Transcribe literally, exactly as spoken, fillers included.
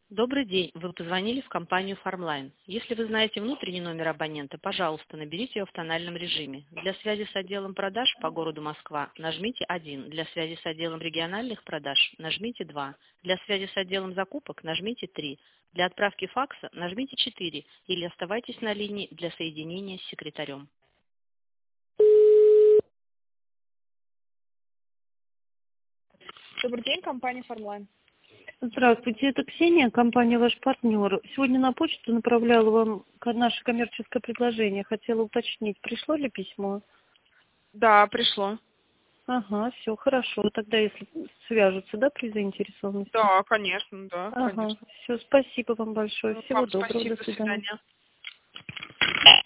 Добрый день. Вы позвонили в компанию Farmline. Если вы знаете внутренний номер абонента, пожалуйста, наберите его в тональном режиме. Для связи с отделом продаж по городу Москва нажмите один. Для связи с отделом региональных продаж нажмите два. Для связи с отделом закупок нажмите три. Для отправки факса нажмите четыре. Или оставайтесь на линии для соединения с секретарем. Добрый день, компания Farmline. Здравствуйте, это Ксения, компания «Ваш партнер». Сегодня на почту направляла вам ко- наше коммерческое предложение. Хотела уточнить, пришло ли письмо? Да, пришло. Ага, все, хорошо. Тогда если свяжутся, да, при заинтересованности? Да, конечно, да, Ага, конечно. все, спасибо вам большое. Ну, Всего вам доброго, спасибо, до до свидания. свидания.